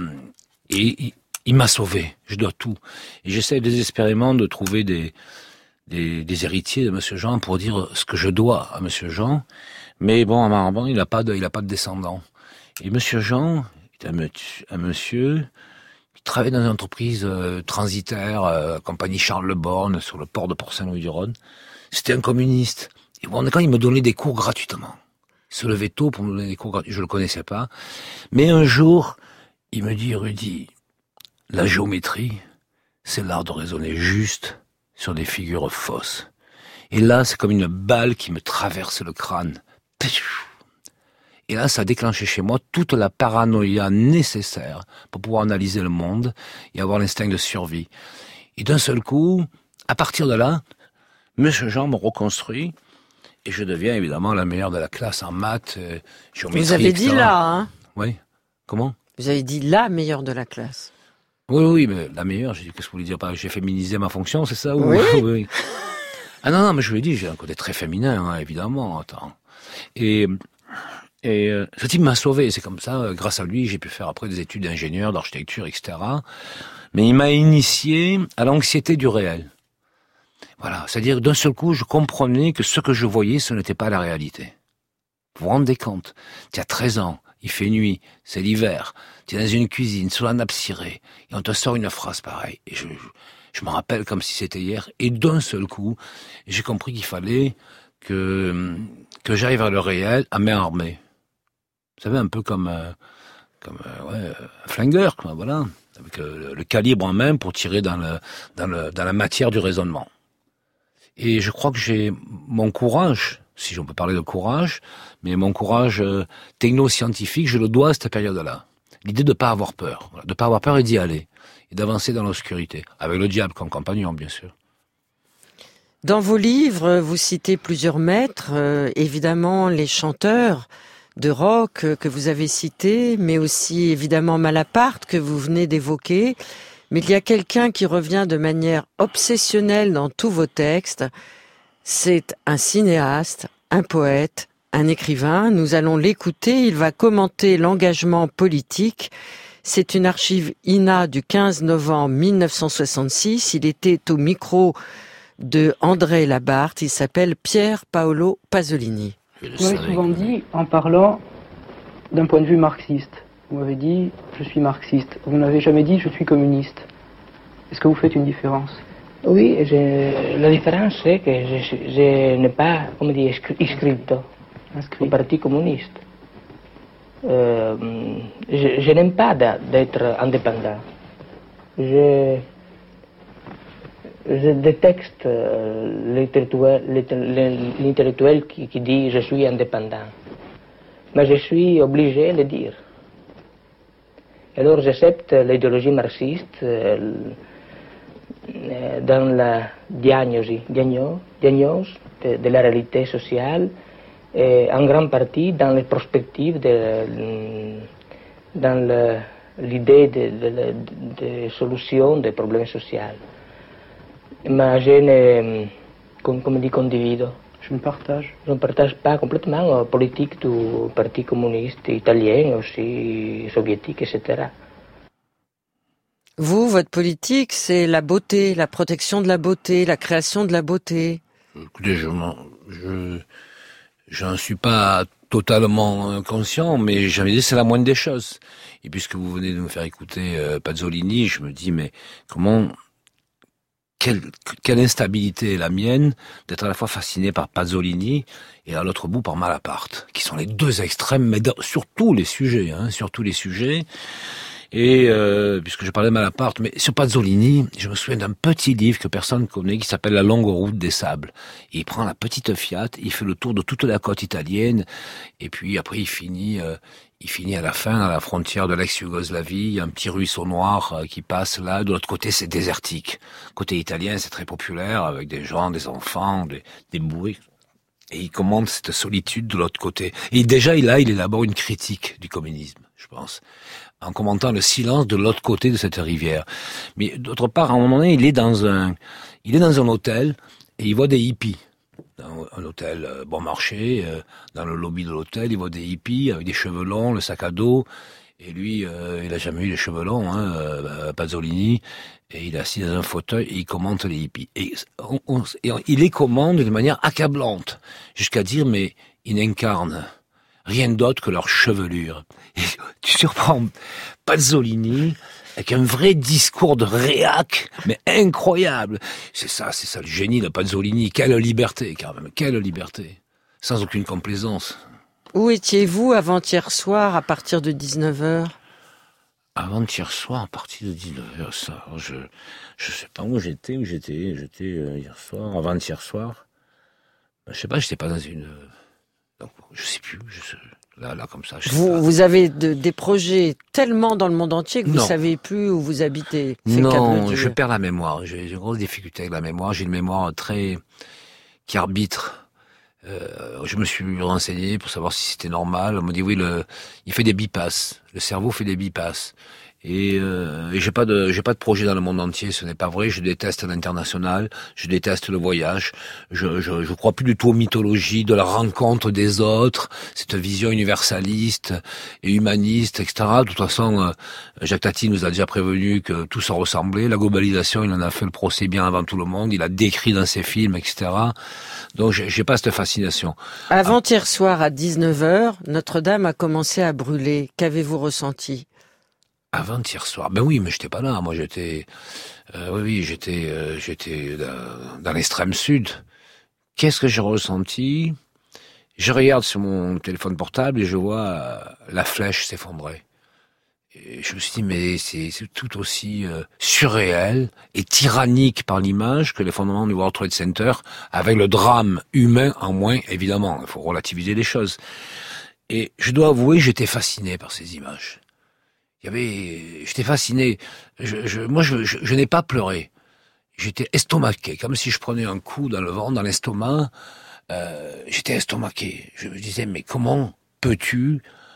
il m'a sauvé, je dois tout. Et j'essaie désespérément de trouver des héritiers de Monsieur Jean pour dire ce que je dois à Monsieur Jean. Mais bon, apparemment, il n'a pas de descendants. Et Monsieur Jean est un monsieur qui travaille dans une entreprise transitaire, compagnie Charles Le Borgne, sur le port de Port-Saint-Louis-du-Rhône. C'était un communiste. Et bon, quand il me donnait des cours gratuitement. Il se levait tôt pour me donner des cours gratuits. Je le connaissais pas. Mais un jour, il me dit, Rudy, la géométrie, c'est l'art de raisonner juste sur des figures fausses. Et là, c'est comme une balle qui me traverse le crâne. Et là, ça a déclenché chez moi toute la paranoïa nécessaire pour pouvoir analyser le monde et avoir l'instinct de survie. Et d'un seul coup, à partir de là, Monsieur Jean me reconstruit et je deviens évidemment la meilleure de la classe en maths, géométrie, Vous avez etc. dit là, hein? Oui. Comment? Vous avez dit la meilleure de la classe. Oui, mais la meilleure, j'ai dit, qu'est-ce que vous voulez dire par j'ai féminisé ma fonction, c'est ça? Oui. Oui. Ah non, mais je vous l'ai dit, j'ai un côté très féminin, hein, évidemment, attends. Et ce type m'a sauvé, c'est comme ça, grâce à lui, j'ai pu faire après des études d'ingénieur, d'architecture, etc. Mais il m'a initié à l'anxiété du réel. Voilà, c'est-à-dire d'un seul coup, je comprenais que ce que je voyais, ce n'était pas la réalité. Vous vous rendez compte? Tu as 13 ans, il fait nuit, c'est l'hiver, tu es dans une cuisine, sous la nappe cirée, et on te sort une phrase pareille. Et je me rappelle comme si c'était hier, et d'un seul coup, j'ai compris qu'il fallait que j'aille vers le réel à main armée. Vous savez, un peu comme un flingueur, quoi, voilà, avec le calibre en main pour tirer dans la matière du raisonnement. Et je crois que j'ai mon courage, si on peut parler de courage, mais mon courage techno-scientifique, je le dois à cette période-là. L'idée de ne pas avoir peur, voilà, de ne pas avoir peur et d'y aller, et d'avancer dans l'obscurité, avec le diable comme compagnon, bien sûr. Dans vos livres, vous citez plusieurs maîtres, évidemment les chanteurs de rock que vous avez cités, mais aussi évidemment Malaparte que vous venez d'évoquer. Mais il y a quelqu'un qui revient de manière obsessionnelle dans tous vos textes. C'est un cinéaste, un poète, un écrivain. Nous allons l'écouter. Il va commenter l'engagement politique. C'est une archive INA du 15 novembre 1966. Il était au micro de André Labarthe. Il s'appelle Pier Paolo Pasolini. Vous m'avez souvent dit, en parlant d'un point de vue marxiste, vous m'avez dit « je suis marxiste ». Vous n'avez jamais dit « je suis communiste ». Est-ce que vous faites une différence? Oui, la différence c'est que je n'ai pas, comme dit, inscrit au Parti communiste. Je n'aime pas d'être indépendant. Je déteste l'intellectuel qui dit je suis indépendant. Mais je suis obligé de le dire. Alors j'accepte l'idéologie marxiste dans la diagnose de la réalité sociale, et en grande partie dans les perspectives, dans l'idée de solution des problèmes sociaux. Mais je ne, comme dit Condivido, je ne partage pas complètement la politique du Parti communiste italien, aussi soviétique, etc. Vous, votre politique, c'est la beauté, la protection de la beauté, la création de la beauté. Écoutez, j'en suis pas totalement conscient, mais j'avais dit c'est la moindre des choses. Et puisque vous venez de me faire écouter Pasolini, je me dis mais quelle instabilité est la mienne d'être à la fois fasciné par Pasolini et à l'autre bout par Malaparte, qui sont les deux extrêmes, mais sur tous les sujets, Et puisque je parlais de Malaparte, mais sur Pasolini, je me souviens d'un petit livre que personne connaît qui s'appelle La longue route des sables. Et il prend la petite Fiat, il fait le tour de toute la côte italienne, et puis après il finit à la fin à la frontière de l'ex-Yougoslavie, il y a un petit ruisseau noir qui passe là, de l'autre côté c'est désertique. Côté italien c'est très populaire, avec des gens, des enfants, des bourrés. Et il commente cette solitude de l'autre côté. Et déjà il élabore une critique du communisme, je pense, en commentant le silence de l'autre côté de cette rivière. Mais d'autre part, à un moment donné, il est dans un hôtel et il voit des hippies. Dans un hôtel bon marché, dans le lobby de l'hôtel, il voit des hippies avec des cheveux longs, le sac à dos. Et lui, il a jamais eu les cheveux longs, Pasolini. Et il est assis dans un fauteuil et il commente les hippies. Et il les commande d'une manière accablante, jusqu'à dire mais il n'incarne rien d'autre que leur chevelure. Et tu surprends Pasolini avec un vrai discours de réac, mais incroyable. C'est ça le génie de Pasolini. Quelle liberté, quand même, quelle liberté. Sans aucune complaisance. Où étiez-vous avant-hier soir à partir de 19h? Avant-hier soir, à partir de 19h, ça, je sais pas où j'étais. J'étais hier soir, avant-hier soir. Je sais pas, j'étais pas dans une... Donc, je sais plus, là comme ça. Vous avez des projets tellement dans le monde entier que vous savez plus où vous habitez. Non, je perds la mémoire. J'ai une grosse difficulté avec la mémoire. J'ai une mémoire qui arbitre. Je me suis renseigné pour savoir si c'était normal. On m'a dit oui, il fait des bypass. Le cerveau fait des bypass. Et j'ai pas de projet dans le monde entier, ce n'est pas vrai. Je déteste l'international, je déteste le voyage. Je crois plus du tout aux mythologies de la rencontre des autres, cette vision universaliste et humaniste, etc. De toute façon, Jacques Tati nous a déjà prévenu que tout se ressemblait. La globalisation, il en a fait le procès bien avant tout le monde. Il a décrit dans ses films, etc. Donc j'ai pas cette fascination. Avant-hier soir à 19h, Notre-Dame a commencé à brûler. Qu'avez-vous ressenti? Avant-hier soir, ben oui, mais j'étais pas là. Moi, j'étais dans l'extrême sud. Qu'est-ce que j'ai ressenti? Je regarde sur mon téléphone portable et je vois la flèche s'effondrer. Et je me suis dit, mais c'est tout aussi surréel et tyrannique par l'image que l'effondrement du World Trade Center, avec le drame humain en moins, évidemment. Il faut relativiser les choses. Et je dois avouer, j'étais fasciné par ces images. J'étais fasciné. Moi, je n'ai pas pleuré. J'étais estomaqué, comme si je prenais un coup dans le ventre, dans l'estomac. J'étais estomaqué. Je me disais, mais comment peux-tu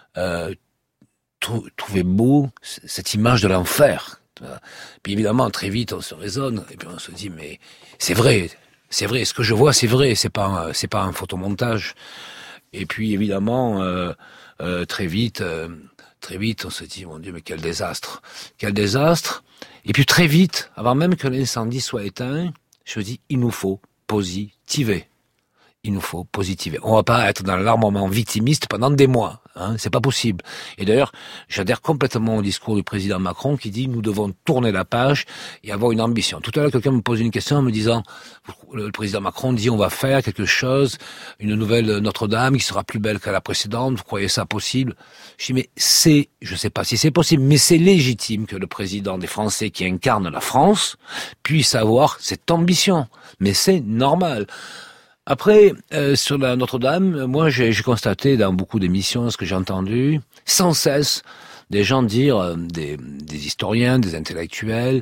trouver beau cette image de l'enfer? Puis évidemment, très vite, on se raisonne et puis on se dit, mais c'est vrai. Ce que je vois, c'est vrai. C'est pas un photomontage. Et puis évidemment, très vite, on se dit, mon Dieu, mais quel désastre. Quel désastre. Et puis très vite, avant même que l'incendie soit éteint, je me dis, il nous faut positiver. Il nous faut positiver. On va pas être dans l'armement victimiste pendant des mois. C'est pas possible. Et d'ailleurs, j'adhère complètement au discours du président Macron qui dit, nous devons tourner la page et avoir une ambition. Tout à l'heure, quelqu'un me pose une question en me disant, le président Macron dit, on va faire quelque chose, une nouvelle Notre-Dame qui sera plus belle que la précédente. Vous croyez ça possible? Je dis, mais je sais pas si c'est possible, mais c'est légitime que le président des Français qui incarne la France puisse avoir cette ambition. Mais c'est normal. Après, sur la Notre-Dame, moi j'ai constaté dans beaucoup d'émissions, ce que j'ai entendu, sans cesse, des gens dire, des historiens, des intellectuels,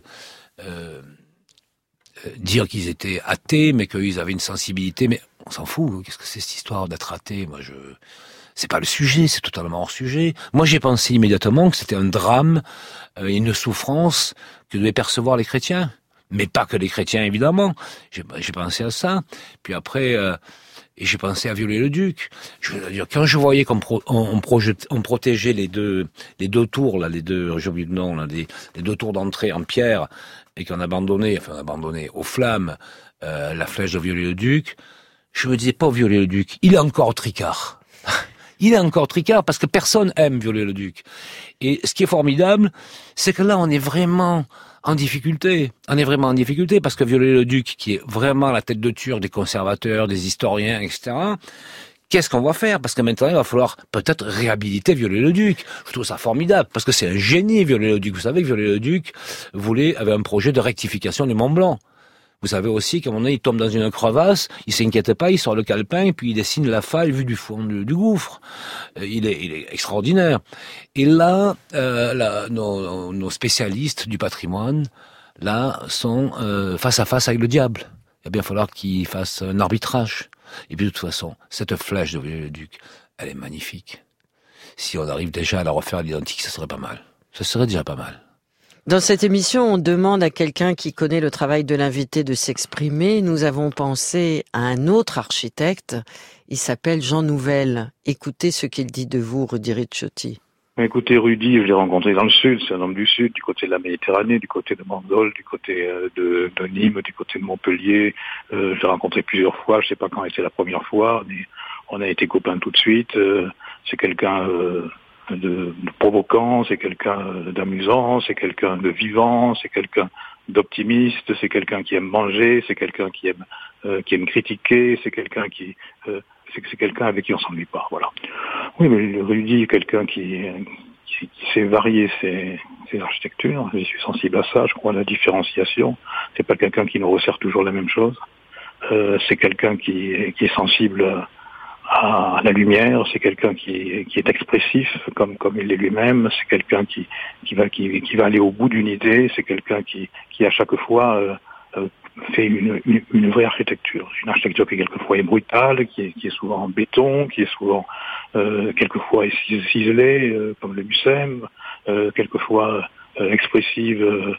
dire qu'ils étaient athées, mais qu'ils avaient une sensibilité. Mais on s'en fout, qu'est-ce que c'est cette histoire d'être athée? Moi, c'est pas le sujet, c'est totalement hors sujet. Moi j'ai pensé immédiatement que c'était un drame, une souffrance que devaient percevoir les chrétiens. Mais pas que les chrétiens, évidemment. J'ai pensé à ça. Puis après, et j'ai pensé à Viollet-le-Duc. Je veux dire, quand je voyais qu'on protégeait les deux tours, là, j'ai oublié le nom, là, les deux tours d'entrée en pierre, et qu'on abandonnait aux flammes, la flèche de Viollet-le-Duc, je me disais pas Viollet-le-Duc, il est encore tricard. Il est encore tricard parce que personne aime Viollet-le-Duc. Et ce qui est formidable, c'est que là, on est vraiment en difficulté. On est vraiment en difficulté parce que Viollet-le-Duc, qui est vraiment la tête de turc des conservateurs, des historiens, etc., qu'est-ce qu'on va faire? Parce que maintenant, il va falloir peut-être réhabiliter Viollet-le-Duc. Je trouve ça formidable parce que c'est un génie, Viollet-le-Duc. Vous savez que Viollet-le-Duc avait un projet de rectification du Mont-Blanc. Vous savez aussi qu'à un moment donné, il tombe dans une crevasse, il s'inquiète pas, il sort le calepin, puis il dessine la faille vue du fond du gouffre. Il est extraordinaire. Et là, nos spécialistes du patrimoine, là, sont face à face avec le diable. Il va bien falloir qu'ils fassent un arbitrage. Et puis de toute façon, cette flèche de Viollet-le-Duc, elle est magnifique. Si on arrive déjà à la refaire à l'identique, ça serait pas mal. Ça serait déjà pas mal. Dans cette émission, on demande à quelqu'un qui connaît le travail de l'invité de s'exprimer. Nous avons pensé à un autre architecte. Il s'appelle Jean Nouvel. Écoutez ce qu'il dit de vous, Rudy Ricciotti. Écoutez, Rudy, je l'ai rencontré dans le sud, c'est un homme du sud, du côté de la Méditerranée, du côté de Bandol, du côté de Nîmes, du côté de Montpellier. Je l'ai rencontré plusieurs fois, je sais pas quand était la première fois, mais on a été copains tout de suite. C'est quelqu'un de provoquant, c'est quelqu'un d'amusant, c'est quelqu'un de vivant, c'est quelqu'un d'optimiste, c'est quelqu'un qui aime manger, c'est quelqu'un qui aime critiquer, c'est quelqu'un c'est quelqu'un avec qui on s'ennuie pas, voilà. Oui, mais Rudy est quelqu'un qui sait varier ses architectures. Je suis sensible à ça, je crois à la différenciation. C'est pas quelqu'un qui nous resserre toujours la même chose. C'est quelqu'un qui est sensible à la lumière, c'est quelqu'un qui est expressif comme il est lui-même, c'est quelqu'un qui va aller au bout d'une idée, c'est quelqu'un qui à chaque fois fait une vraie architecture. Une architecture qui quelquefois est brutale, qui est souvent en béton, qui est souvent quelquefois ciselée, comme le Mucem, quelquefois expressive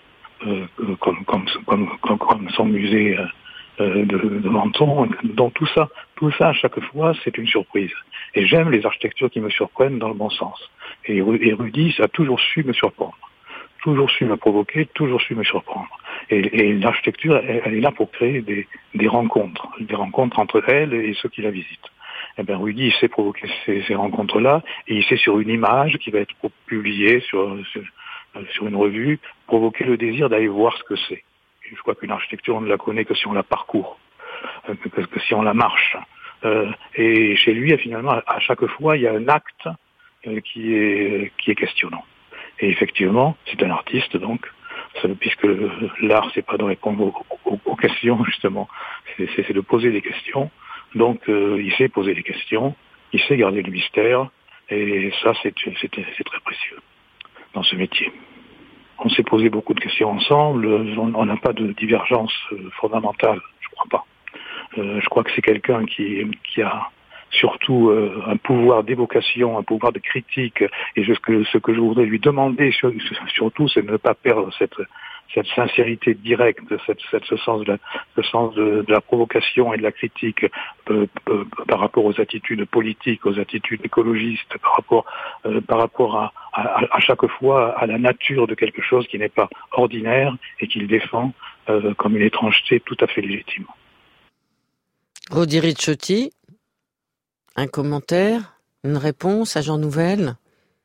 comme son musée de Menton. Donc tout ça à chaque fois c'est une surprise. Et j'aime les architectures qui me surprennent dans le bon sens. Et Rudy, ça a toujours su me surprendre, toujours su me provoquer, toujours su me surprendre. Et l'architecture, elle est là pour créer des rencontres entre elle et ceux qui la visitent. Eh bien, Rudy, il sait provoquer ces rencontres-là, et il sait sur une image qui va être publiée sur une revue, provoquer le désir d'aller voir ce que c'est. Je crois qu'une architecture, on ne la connaît que si on la parcourt, que si on la marche. Et chez lui, finalement, à chaque fois, il y a un acte qui est questionnant. Et effectivement, c'est un artiste, donc, puisque l'art, c'est pas de répondre aux questions, justement, c'est de poser des questions. Donc, il sait poser des questions, il sait garder le mystère, et ça, c'est très précieux dans ce métier. On s'est posé beaucoup de questions ensemble, on n'a pas de divergence fondamentale, je crois pas. Je crois que c'est quelqu'un qui a surtout un pouvoir d'évocation, un pouvoir de critique, et ce que je voudrais lui demander surtout, c'est de ne pas perdre cette sincérité directe, ce sens de la provocation et de la critique par rapport aux attitudes politiques, aux attitudes écologistes, par rapport à chaque fois à la nature de quelque chose qui n'est pas ordinaire et qu'il défend comme une étrangeté tout à fait légitime. Rudy Ricciotti, un commentaire, une réponse à Jean Nouvel?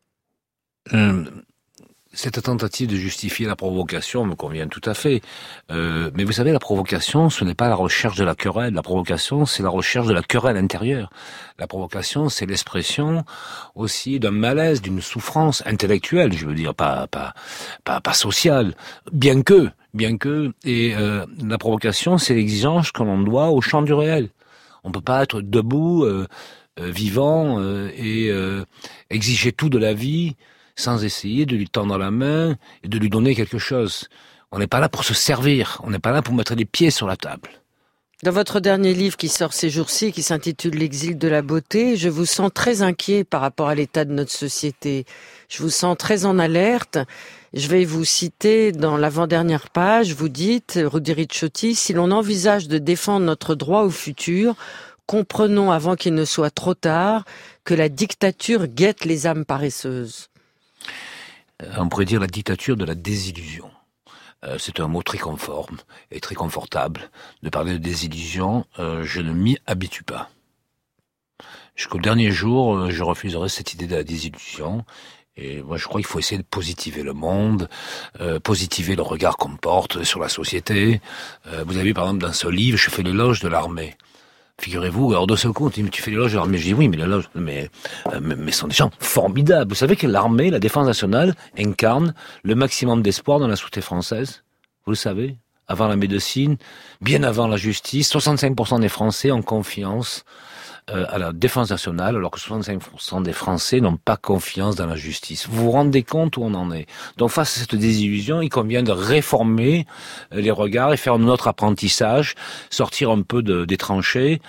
Cette tentative de justifier la provocation me convient tout à fait. Mais vous savez, la provocation, ce n'est pas la recherche de la querelle. La provocation, c'est la recherche de la querelle intérieure. La provocation, c'est l'expression aussi d'un malaise, d'une souffrance intellectuelle, je veux dire, pas sociale. Bien que, et la provocation, c'est l'exigence que l'on doit au champ du réel. On peut pas être debout, vivant, et exiger tout de la vie sans essayer de lui tendre la main et de lui donner quelque chose. On n'est pas là pour se servir, on n'est pas là pour mettre les pieds sur la table. Dans votre dernier livre qui sort ces jours-ci, qui s'intitule L'exil de la beauté, je vous sens très inquiet par rapport à l'état de notre société. Je vous sens très en alerte. Je vais vous citer dans l'avant-dernière page, vous dites, Rudy Ricciotti, si l'on envisage de défendre notre droit au futur, comprenons avant qu'il ne soit trop tard que la dictature guette les âmes paresseuses. On pourrait dire la dictature de la désillusion. C'est un mot très conforme et très confortable. De parler de désillusion, je ne m'y habitue pas. Jusqu'au dernier jour, je refuserai cette idée de la désillusion. Et moi, je crois qu'il faut essayer de positiver le monde, positiver le regard qu'on porte sur la société. Vous avez vu, par exemple, dans ce livre, je fais l'éloge de l'armée. Figurez-vous, alors de ce coup, on dit, mais tu fais l'éloge de l'armée. Je dis, oui, mais l'éloge, mais ce sont des gens formidables. Vous savez que l'armée, la défense nationale, incarne le maximum d'espoir dans la société française. Vous le savez, avant la médecine, bien avant la justice, 65% des Français ont confiance à la défense nationale, alors que 65% des Français n'ont pas confiance dans la justice. Vous vous rendez compte où on en est? Donc face à cette désillusion, il convient de réformer les regards et faire notre apprentissage, sortir un peu des tranchées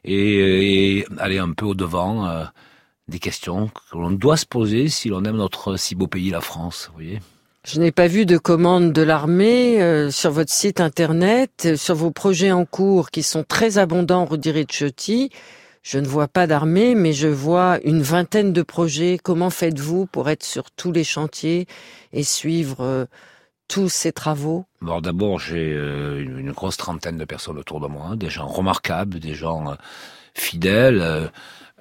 et aller un peu au-devant des questions que l'on doit se poser si l'on aime notre si beau pays, la France, vous voyez. Je n'ai pas vu de commande de l'armée sur votre site internet, sur vos projets en cours qui sont très abondants, Rudy Ricciotti. Je ne vois pas d'armée, mais je vois une vingtaine de projets. Comment faites-vous pour être sur tous les chantiers et suivre tous ces travaux? Bon, d'abord, j'ai une grosse trentaine de personnes autour de moi, des gens remarquables, des gens fidèles,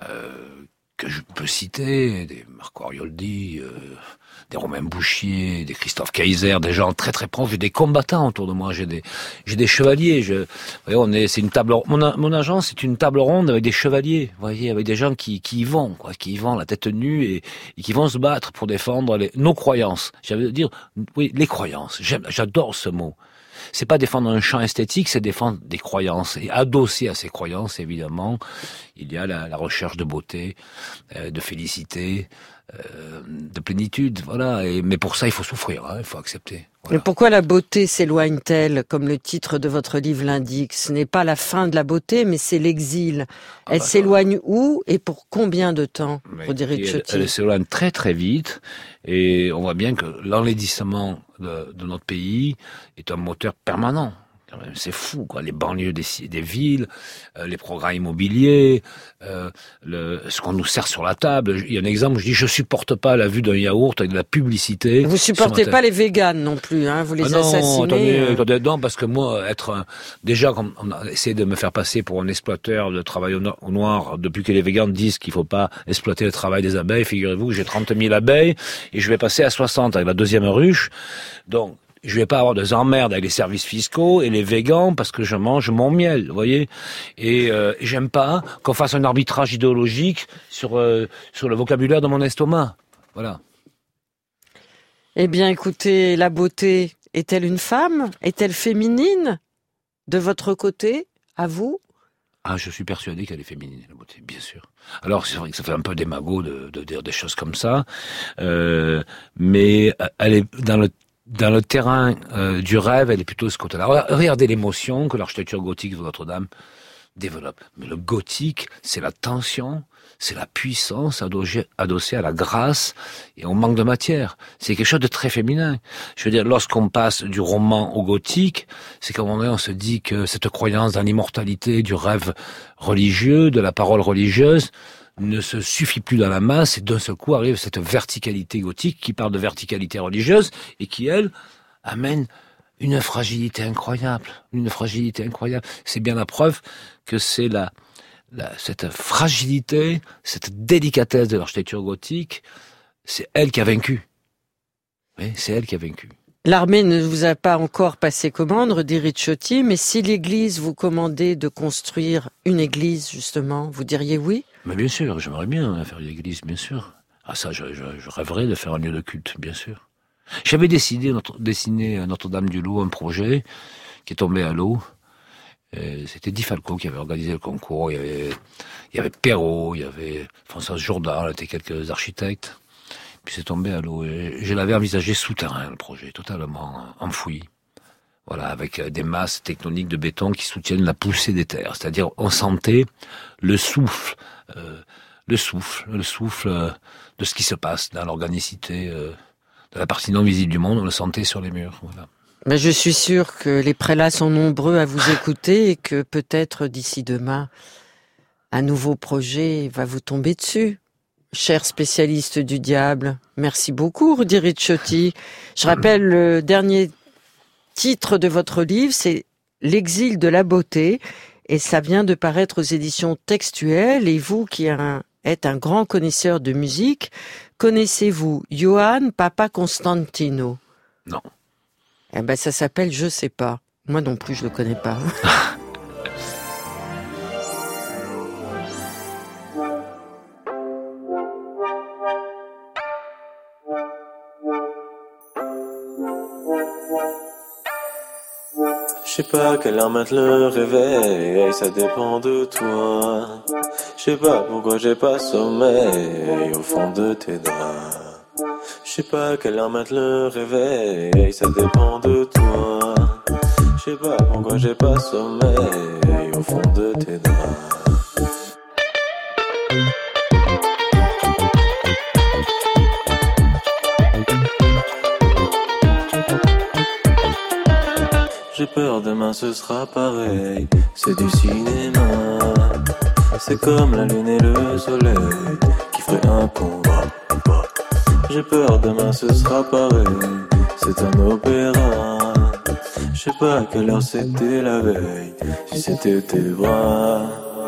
que je peux citer, des Marco Arioldi, des Romain Bouchier, des Christophe Kaiser, des gens très très proches, j'ai des combattants autour de moi, j'ai des chevaliers. Vous voyez, c'est une table. Mon agence, c'est une table ronde avec des chevaliers. Vous voyez, avec des gens qui y vont, qui y vont la tête nue et qui vont se battre pour défendre nos croyances. J'allais dire, oui, les croyances. J'adore ce mot. C'est pas défendre un champ esthétique, c'est défendre des croyances. Et adossé à ces croyances, évidemment, il y a la recherche de beauté, de félicité, de plénitude, voilà. Mais pour ça, il faut souffrir, il faut accepter. Voilà. Mais pourquoi la beauté s'éloigne-t-elle, comme le titre de votre livre l'indique? Ce n'est pas la fin de la beauté, mais c'est l'exil. Elle s'éloigne où et pour combien de temps, Rudy Ricciotti? Elle s'éloigne très très vite, et on voit bien que l'enlaidissement de notre pays est un moteur permanent. C'est fou, quoi. Les banlieues des villes, les programmes immobiliers, ce qu'on nous sert sur la table. Il y a un exemple où je dis, je supporte pas la vue d'un yaourt avec de la publicité. Vous supportez pas les véganes non plus, vous les assassinez. Attendez, non, parce que moi, déjà, on a essayé de me faire passer pour un exploiteur de travail au noir, depuis que les végans disent qu'il faut pas exploiter le travail des abeilles. Figurez-vous que j'ai 30 000 abeilles et je vais passer à 60 avec la deuxième ruche. Donc, je vais pas avoir des emmerdes avec les services fiscaux et les végans parce que je mange mon miel, vous voyez. Et j'aime pas qu'on fasse un arbitrage idéologique sur le vocabulaire de mon estomac. Voilà. Eh bien, écoutez, la beauté, est-elle une femme? Est-elle féminine? De votre côté, à vous? Ah, je suis persuadé qu'elle est féminine, la beauté, bien sûr. Alors, c'est vrai que ça fait un peu démago de dire des choses comme ça, mais elle est dans le terrain du rêve, elle est plutôt ce côté-là. Regardez l'émotion que l'architecture gothique de Notre-Dame développe. Mais le gothique, c'est la tension, c'est la puissance adossée à la grâce et au manque de matière. C'est quelque chose de très féminin. Je veux dire, lorsqu'on passe du roman au gothique, c'est qu'à un moment donné, on se dit que cette croyance dans l'immortalité du rêve religieux, de la parole religieuse, ne se suffit plus dans la masse, et d'un seul coup arrive cette verticalité gothique qui parle de verticalité religieuse et qui, elle, amène une fragilité incroyable. Une fragilité incroyable. C'est bien la preuve que c'est cette fragilité, cette délicatesse de l'architecture gothique, c'est elle qui a vaincu. Oui, c'est elle qui a vaincu. L'armée ne vous a pas encore passé commande, Rudy Ricciotti, mais si l'Église vous commandait de construire une église, justement, vous diriez oui? Mais bien sûr, j'aimerais bien faire une église, bien sûr. Ah ça, je rêverais de faire un lieu de culte, bien sûr. J'avais dessiné à Notre-Dame-du-Loup un projet qui est tombé à l'eau. C'était Di Falco qui avait organisé le concours. Il y avait Perrault, il y avait François Jourdan, il y avait quelques architectes. Puis c'est tombé à l'eau. Et je l'avais envisagé souterrain, le projet, totalement enfoui. Voilà, avec des masses tectoniques de béton qui soutiennent la poussée des terres. C'est-à-dire, on sentait le souffle de ce qui se passe dans l'organicité de la partie non visible du monde. On le sentait sur les murs. Voilà. Mais je suis sûr que les prélats sont nombreux à vous écouter et que peut-être d'ici demain, un nouveau projet va vous tomber dessus. Cher spécialiste du diable, merci beaucoup Rudy Ricciotti. Je rappelle le dernier titre de votre livre, c'est L'exil de la beauté, et ça vient de paraître aux éditions Textuelles. Et vous qui êtes un grand connaisseur de musique, connaissez-vous Johann Papa Constantino? Non. Eh ben, ça s'appelle Je sais pas. Moi non plus, je le connais pas. Je sais pas à quelle heure mettre le réveil, ça dépend de toi. Je sais pas pourquoi j'ai pas sommeil au fond de tes draps. Je sais pas à quelle heure mettre le réveil, ça dépend de toi. Je sais pas pourquoi j'ai pas sommeil au fond de tes draps. J'ai peur demain ce sera pareil, c'est du cinéma. C'est comme la lune et le soleil qui ferait un combat. J'ai peur demain ce sera pareil, c'est un opéra. Je sais pas à quelle heure c'était la veille, si c'était tes bras.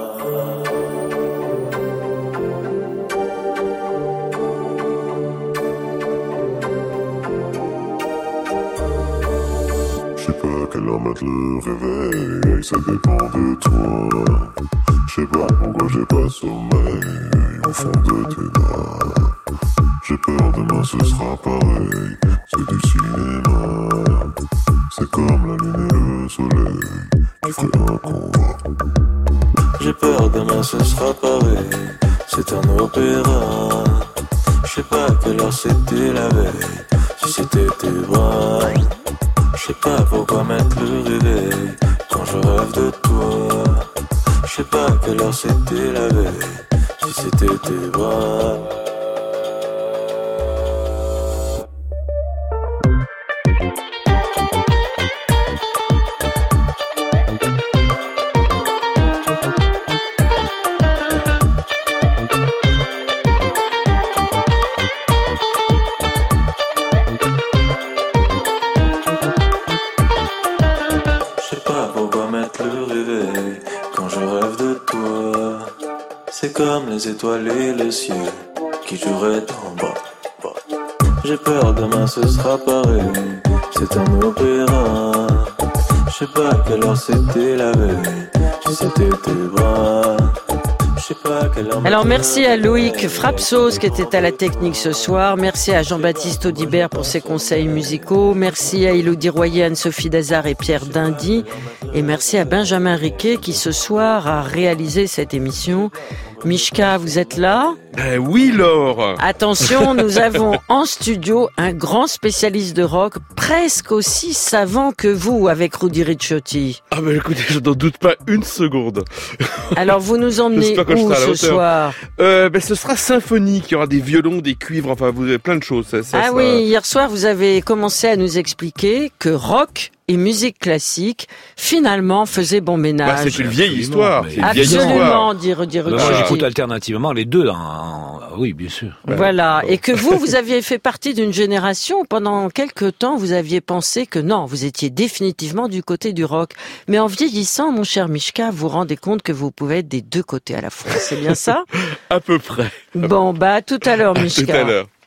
Je sais pas à quelle heure mettre le réveil, ça dépend de toi. Je sais pas pourquoi j'ai pas sommeil au fond de tes draps. J'ai peur demain ce sera pareil, c'est du cinéma. C'est comme la lune et le soleil qui ferait un combat. J'ai peur demain ce sera pareil, c'est un opéra. Je sais pas à quelle heure c'était la veille, si c'était tes bras. Je sais pas pourquoi mettre le réveil quand je rêve de toi. Je sais pas à quelle heure c'était la veille, si c'était tes bras. C'est comme les étoiles et le ciel qui joueraient en bas. J'ai peur demain ce sera pareil, c'est un opéra. Je sais pas à quelle heure c'était la veille, si c'était tes bras. Alors merci à Loïc Frapsos qui était à la technique ce soir, merci à Jean-Baptiste Audibert pour ses conseils musicaux, merci à Élodie Royer, Anne-Sophie Dazard et Pierre Dindy, et merci à Benjamin Riquet qui ce soir a réalisé cette émission. Mishka, vous êtes là? Oui, Laure. Attention, nous avons en studio un grand spécialiste de rock, presque aussi savant que vous, avec Rudy Ricciotti. Ah ben écoutez, je n'en doute pas une seconde. Alors vous nous emmenez où ce soir? Ce sera symphonique, il y aura des violons, des cuivres, enfin vous avez plein de choses. Oui, hier soir vous avez commencé à nous expliquer que rock et musique classique, finalement, faisaient bon ménage. C'est une vieille histoire. Absolument, dit Rudy Ricciotti. Moi, j'écoute alternativement les deux. Oui, bien sûr. Voilà. Et que vous aviez fait partie d'une génération, pendant quelques temps, vous aviez pensé que non, vous étiez définitivement du côté du rock. Mais en vieillissant, mon cher Mishka, vous vous rendez compte que vous pouvez être des deux côtés à la fois. C'est bien ça? À peu près. Bon, à tout à l'heure, Mishka. À tout à l'heure.